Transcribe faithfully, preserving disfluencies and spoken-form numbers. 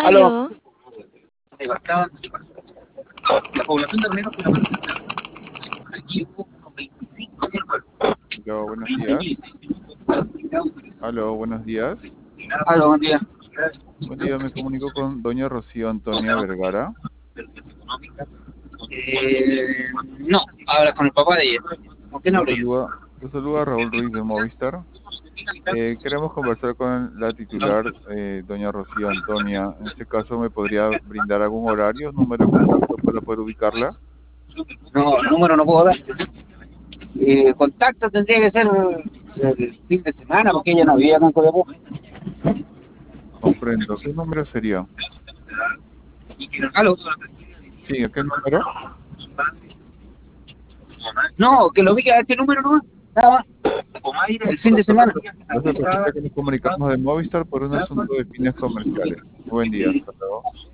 Aló. Aló, La población de Remeros fue la más afectada. Aquí hubo como veinticinco mil muertos. Aló, buenos veinte días. mil seiscientos hospitalizados. Aló, buenos días. Aló, buen día. Buen día, me comunico con doña Rocío Antonia Vergara. Eh, no, hablas con el papá de ella. ¿Con quién Lo hablo yo? saluda, lo saluda Raúl Ruiz de Movistar. Eh, queremos conversar con la titular, eh, doña Rocío Antonia. En este caso, ¿me podría brindar algún horario, número de contacto para poder ubicarla? No, el número no puedo dar. Eh, contacto tendría que ser el fin de semana porque ella no vivía acá en Copiapó. Comprendo. ¿Qué número sería? Aló. Sí, ¿a qué número? No, que lo ubique a este número nomás. Nada más. El fin de semana. No se preocupe que nos comunicamos de Movistar por un asunto de fines comerciales. Buen día, hasta luego.